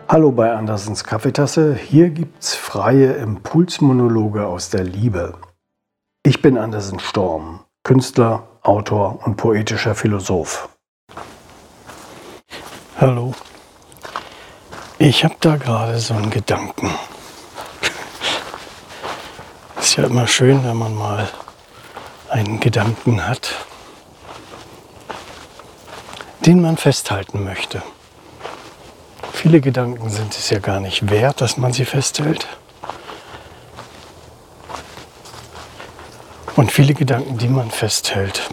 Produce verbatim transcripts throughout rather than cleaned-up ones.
Hallo bei Andersens Kaffeetasse, hier gibt's freie Impulsmonologe aus der Liebe. Ich bin Andersen Storm, Künstler, Autor und poetischer Philosoph. Hallo, ich habe da gerade so einen Gedanken. Ist ja immer schön, wenn man mal einen Gedanken hat, den man festhalten möchte. Viele Gedanken sind es ja gar nicht wert, dass man sie festhält. Und viele Gedanken, die man festhält,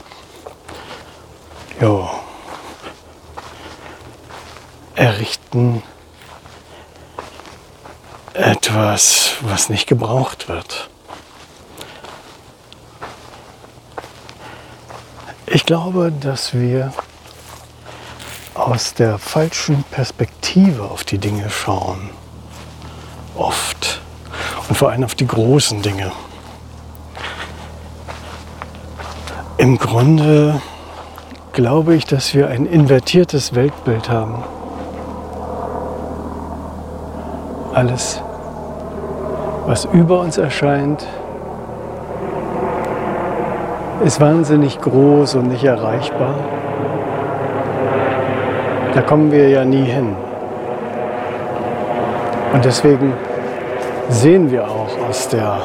ja, errichten etwas, was nicht gebraucht wird. Ich glaube, dass wir aus der falschen Perspektive auf die Dinge schauen. Oft. Und vor allem auf die großen Dinge. Im Grunde glaube ich, dass wir ein invertiertes Weltbild haben. Alles, was über uns erscheint, ist wahnsinnig groß und nicht erreichbar. Da kommen wir ja nie hin. Und deswegen sehen wir auch aus der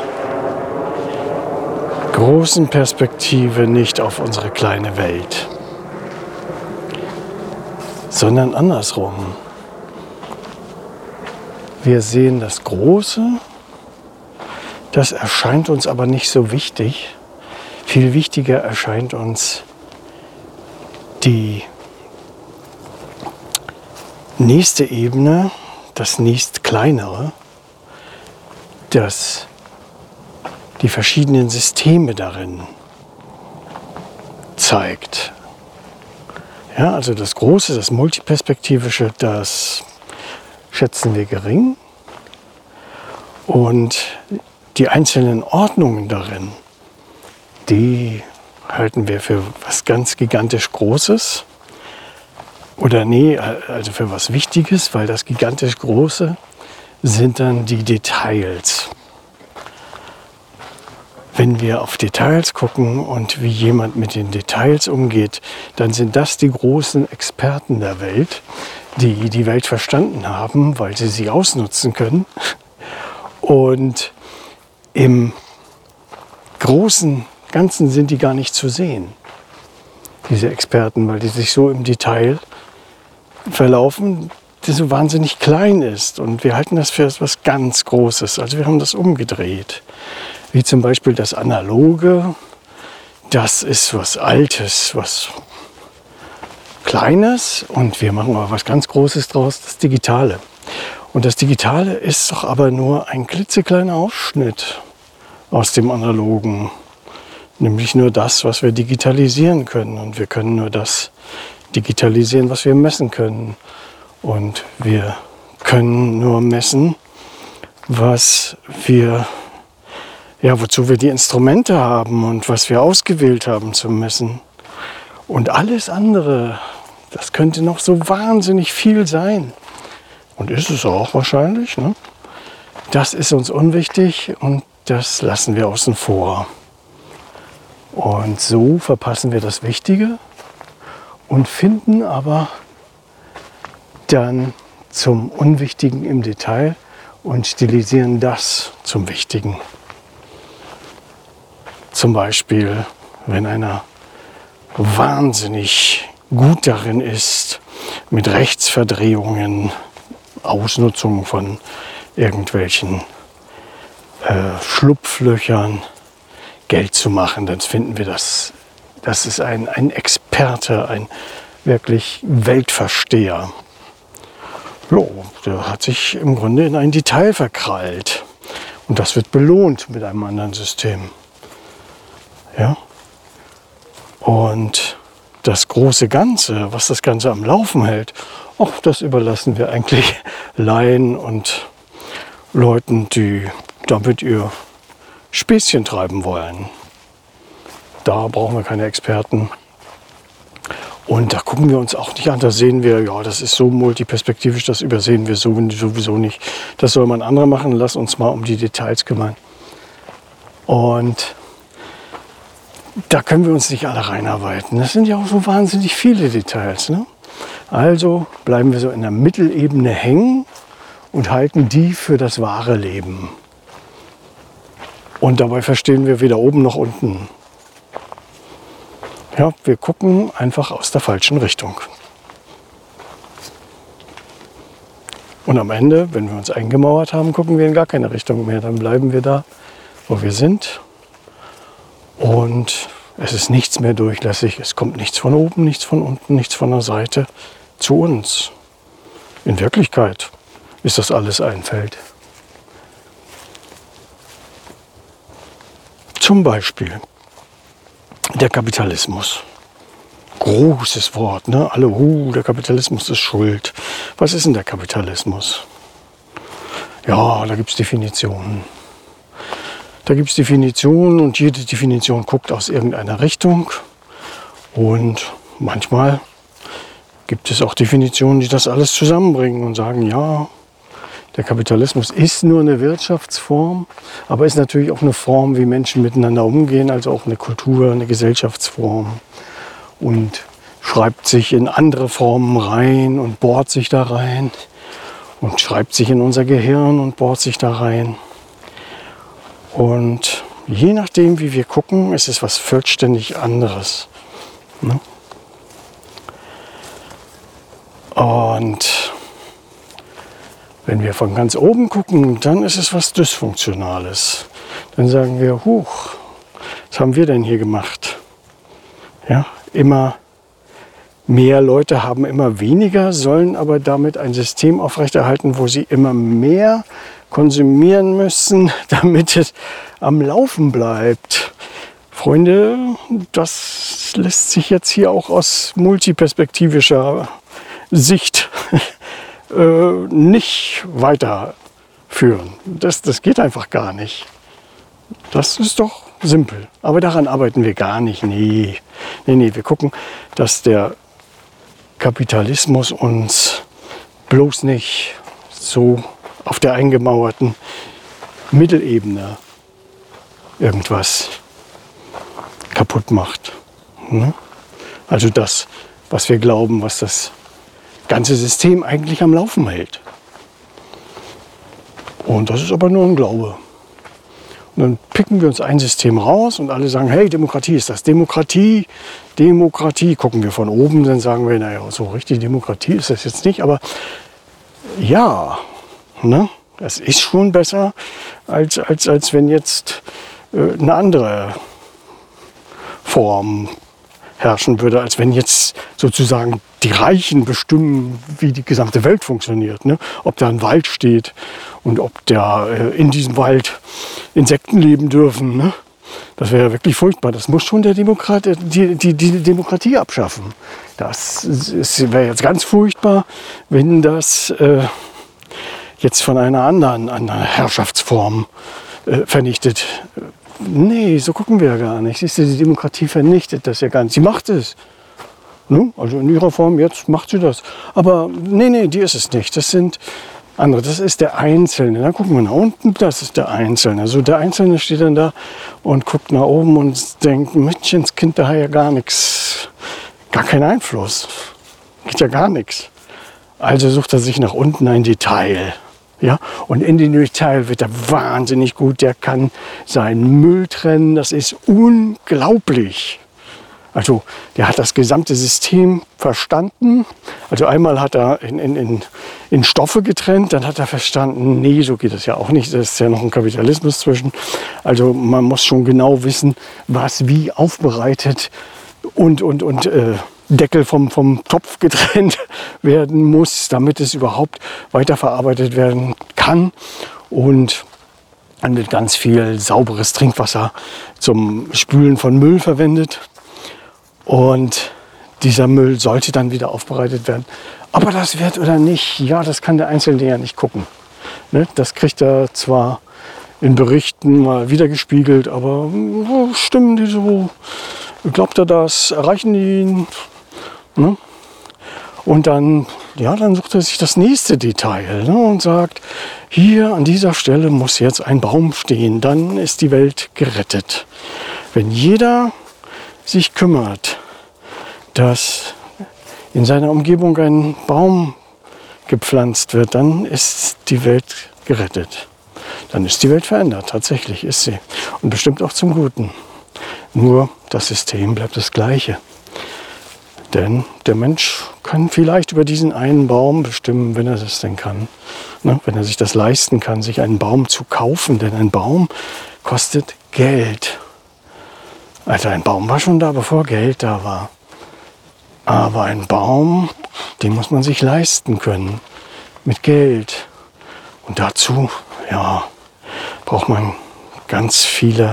großen Perspektive nicht auf unsere kleine Welt, sondern andersrum. Wir sehen das Große, das erscheint uns aber nicht so wichtig. Viel wichtiger erscheint uns die nächste Ebene, das nächst kleinere, das die verschiedenen Systeme darin zeigt. Ja, also das Große, das Multiperspektivische, das schätzen wir gering. Und die einzelnen Ordnungen darin, die halten wir für was ganz gigantisch Großes. Oder nee, also für was Wichtiges, weil das gigantisch Große sind dann die Details. Wenn wir auf Details gucken und wie jemand mit den Details umgeht, dann sind das die großen Experten der Welt, die die Welt verstanden haben, weil sie sie ausnutzen können. Und im großen Ganzen sind die gar nicht zu sehen, diese Experten, weil die sich so im Detail verlaufen, das so wahnsinnig klein ist. Und wir halten das für etwas ganz Großes. Also wir haben das umgedreht. Wie zum Beispiel das Analoge, das ist was Altes, was Kleines. Und wir machen aber was ganz Großes draus, das Digitale. Und das Digitale ist doch aber nur ein klitzekleiner Ausschnitt aus dem Analogen. Nämlich nur das, was wir digitalisieren können. Und wir können nur das digitalisieren, was wir messen können. Und wir können nur messen, was wir, ja, wozu wir die Instrumente haben und was wir ausgewählt haben zum Messen. Und alles andere, das könnte noch so wahnsinnig viel sein. Und ist es auch wahrscheinlich, ne? Das ist uns unwichtig und das lassen wir außen vor. Und so verpassen wir das Wichtige und finden aber dann zum Unwichtigen im Detail und stilisieren das zum Wichtigen. Zum Beispiel, wenn einer wahnsinnig gut darin ist, mit Rechtsverdrehungen, Ausnutzung von irgendwelchen äh, Schlupflöchern Geld zu machen, dann finden wir das, das ist ein, ein Experte, ein wirklich Weltversteher. Jo, der hat sich im Grunde in ein Detail verkrallt. Und das wird belohnt mit einem anderen System. Ja? Und das große Ganze, was das Ganze am Laufen hält, auch das überlassen wir eigentlich Laien und Leuten, die damit ihr Späßchen treiben wollen. Da brauchen wir keine Experten. Und da gucken wir uns auch nicht an, da sehen wir, ja, das ist so multiperspektivisch, das übersehen wir sowieso nicht. Das soll man andere machen, lass uns mal um die Details kümmern. Und da können wir uns nicht alle reinarbeiten. Das sind ja auch so wahnsinnig viele Details. Ne? Also bleiben wir so in der Mittelebene hängen und halten die für das wahre Leben. Und dabei verstehen wir weder oben noch unten. Ja, wir gucken einfach aus der falschen Richtung. Und am Ende, wenn wir uns eingemauert haben, gucken wir in gar keine Richtung mehr. Dann bleiben wir da, wo wir sind. Und es ist nichts mehr durchlässig. Es kommt nichts von oben, nichts von unten, nichts von der Seite zu uns. In Wirklichkeit ist das alles ein Feld. Zum Beispiel der Kapitalismus. Großes Wort, ne? Alle, uh, der Kapitalismus ist schuld. Was ist denn der Kapitalismus? Ja, da gibt es Definitionen. Da gibt es Definitionen und jede Definition guckt aus irgendeiner Richtung. Und manchmal gibt es auch Definitionen, die das alles zusammenbringen und sagen, ja, der Kapitalismus ist nur eine Wirtschaftsform, aber ist natürlich auch eine Form, wie Menschen miteinander umgehen, also auch eine Kultur, eine Gesellschaftsform. Und schreibt sich in andere Formen rein und bohrt sich da rein und schreibt sich in unser Gehirn und bohrt sich da rein. Und je nachdem, wie wir gucken, ist es was vollständig anderes. Ne? Und wenn wir von ganz oben gucken, dann ist es was Dysfunktionales. Dann sagen wir, huch, was haben wir denn hier gemacht? Ja, immer mehr Leute haben immer weniger, sollen aber damit ein System aufrechterhalten, wo sie immer mehr konsumieren müssen, damit es am Laufen bleibt. Freunde, das lässt sich jetzt hier auch aus multiperspektivischer Sicht äh, nicht weiterführen. Das, das geht einfach gar nicht. Das ist doch simpel. Aber daran arbeiten wir gar nicht. Nee, nee, nee. Wir gucken, dass der Kapitalismus uns bloß nicht so auf der eingemauerten Mittelebene irgendwas kaputt macht. Also das, was wir glauben, was das ganze System eigentlich am Laufen hält. Und das ist aber nur ein Glaube. Und dann picken wir uns ein System raus und alle sagen, hey, Demokratie ist das. Demokratie, Demokratie. Gucken wir von oben, dann sagen wir, naja, so richtig Demokratie ist das jetzt nicht. Aber ja, ne, das ist schon besser, als, als, als wenn jetzt äh, eine andere Form herrschen würde, als wenn jetzt sozusagen die Reichen bestimmen, wie die gesamte Welt funktioniert. Ne? Ob da ein Wald steht und ob da äh, in diesem Wald Insekten leben dürfen. Ne? Das wäre ja wirklich furchtbar. Das muss schon der Demokrat, die, die, die Demokratie abschaffen. Das wäre jetzt ganz furchtbar, wenn das äh, jetzt von einer anderen, einer Herrschaftsform äh, vernichtet. Nee, so gucken wir ja gar nicht. Siehst du, die Demokratie vernichtet das ja gar nicht. Sie macht es. Ne? Also in ihrer Form, jetzt macht sie das. Aber nee, nee, die ist es nicht. Das sind andere. Das ist der Einzelne. Dann gucken wir nach unten, das ist der Einzelne. Also der Einzelne steht dann da und guckt nach oben und denkt, Menschenskind, da hat ja gar nichts. Gar keinen Einfluss. Geht ja gar nichts. Also sucht er sich nach unten ein Detail. Ja, und in den Detail wird er wahnsinnig gut. Der kann seinen Müll trennen. Das ist unglaublich. Also der hat das gesamte System verstanden. Also einmal hat er in, in, in, in Stoffe getrennt, dann hat er verstanden, nee, so geht es ja auch nicht. Da ist ja noch ein Kapitalismus zwischen. Also man muss schon genau wissen, was wie aufbereitet und, und, und äh, Deckel vom, vom Topf getrennt werden muss, damit es überhaupt weiterverarbeitet werden kann. Und dann wird ganz viel sauberes Trinkwasser zum Spülen von Müll verwendet. Und dieser Müll sollte dann wieder aufbereitet werden. Aber das wird oder nicht, ja, das kann der Einzelne ja nicht gucken. Ne? Das kriegt er zwar in Berichten mal wiedergespiegelt, aber oh, stimmen die so? Glaubt er das? Erreichen die ihn? Ne? Und dann, ja, dann sucht er sich das nächste Detail, ne, und sagt, hier an dieser Stelle muss jetzt ein Baum stehen, dann ist die Welt gerettet. Wenn jeder sich kümmert, dass in seiner Umgebung ein Baum gepflanzt wird, dann ist die Welt gerettet. Dann ist die Welt verändert, tatsächlich ist sie. Und bestimmt auch zum Guten. Nur das System bleibt das gleiche. Denn der Mensch kann vielleicht über diesen einen Baum bestimmen, wenn er das denn kann. Ne? Wenn er sich das leisten kann, sich einen Baum zu kaufen. Denn ein Baum kostet Geld. Also ein Baum war schon da, bevor Geld da war. Aber ein Baum, den muss man sich leisten können. Mit Geld. Und dazu, ja, braucht man ganz viele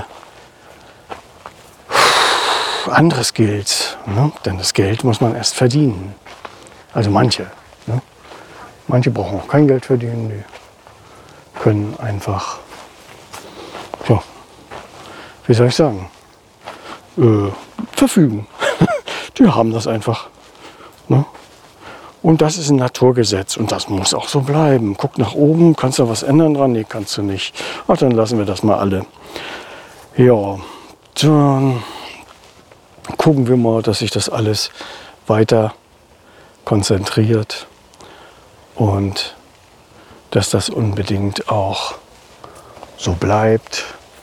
anderes Geld, ne? Denn das Geld muss man erst verdienen. Also manche. Ne? Manche brauchen auch kein Geld verdienen, die können einfach, ja, wie soll ich sagen, äh, verfügen. Die haben das einfach. Ne? Und das ist ein Naturgesetz und das muss auch so bleiben. Guck nach oben, kannst du was ändern dran? Nee, kannst du nicht. Ach, dann lassen wir das mal alle. Ja, dann gucken wir mal, dass sich das alles weiter konzentriert und dass das unbedingt auch so bleibt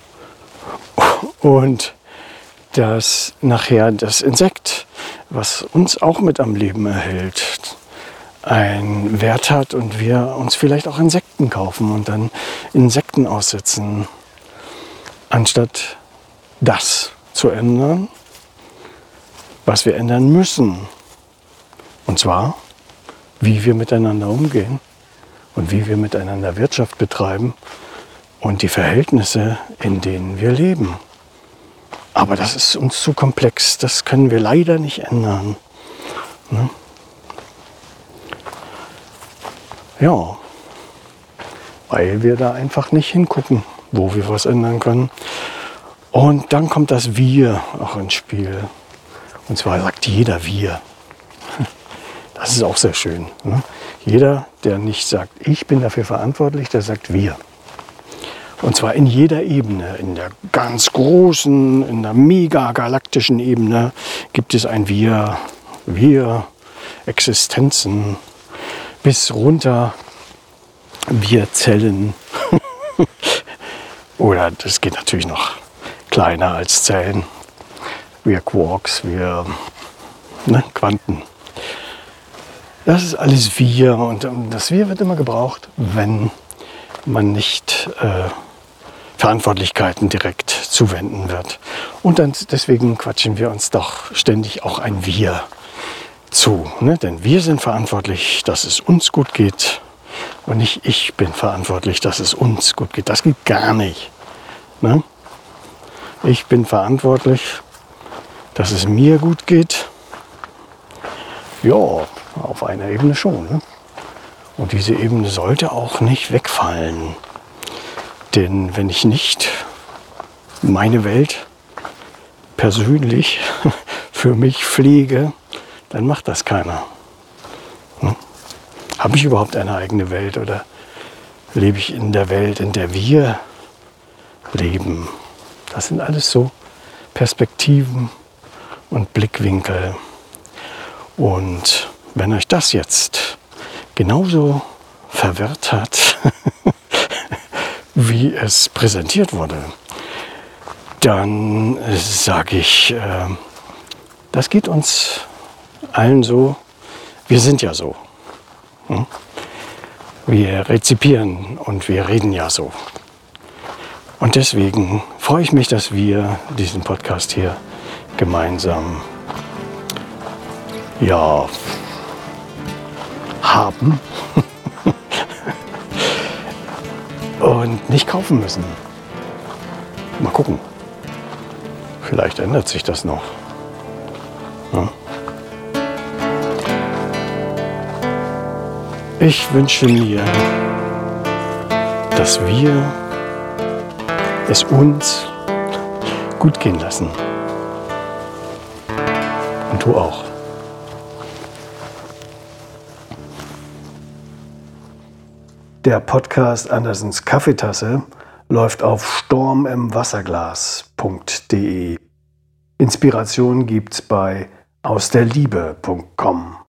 und dass nachher das Insekt, was uns auch mit am Leben erhält, einen Wert hat und wir uns vielleicht auch Insekten kaufen und dann Insekten aussetzen, anstatt das zu ändern, was wir ändern müssen. Und zwar, wie wir miteinander umgehen und wie wir miteinander Wirtschaft betreiben und die Verhältnisse, in denen wir leben. Aber das ist uns zu komplex, das können wir leider nicht ändern. Ne? Ja, weil wir da einfach nicht hingucken, wo wir was ändern können. Und dann kommt das Wir auch ins Spiel. Und zwar sagt jeder Wir. Das ist auch sehr schön. Ne? Jeder, der nicht sagt, ich bin dafür verantwortlich, der sagt Wir. Und zwar in jeder Ebene, in der ganz großen, in der megagalaktischen Ebene gibt es ein Wir, Wir, Existenzen, bis runter Wir Zellen. Oder das geht natürlich noch kleiner als Zellen. Wir Quarks, wir ne, Quanten. Das ist alles Wir und das Wir wird immer gebraucht, wenn man nicht äh, Verantwortlichkeiten direkt zuwenden wird. Und dann deswegen quatschen wir uns doch ständig auch ein Wir zu. Ne? Denn wir sind verantwortlich, dass es uns gut geht und nicht ich bin verantwortlich, dass es uns gut geht. Das geht gar nicht. Ne? Ich bin verantwortlich, dass es mir gut geht. Ja, auf einer Ebene schon. Ne? Und diese Ebene sollte auch nicht wegfallen. Denn wenn ich nicht meine Welt persönlich für mich pflege, dann macht das keiner. Hm? Habe ich überhaupt eine eigene Welt oder lebe ich in der Welt, in der wir leben? Das sind alles so Perspektiven und Blickwinkel. Und wenn euch das jetzt genauso verwirrt hat, wie es präsentiert wurde, dann sage ich, äh, das geht uns allen so, wir sind ja so. Hm? Wir rezipieren und wir reden ja so. Und deswegen freue ich mich, dass wir diesen Podcast hier gemeinsam ja, haben und nicht kaufen müssen. Mal gucken. Vielleicht ändert sich das noch. Ja. Ich wünsche mir, dass wir es uns gut gehen lassen. Und du auch. Der Podcast Andersens Kaffeetasse läuft auf storm im wasserglas punkt de. Inspiration gibt's bei aus der liebe punkt com.